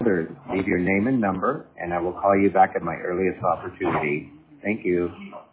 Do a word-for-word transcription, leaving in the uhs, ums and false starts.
others. Leave your name and number, and I will call you back at my earliest opportunity. Thank you.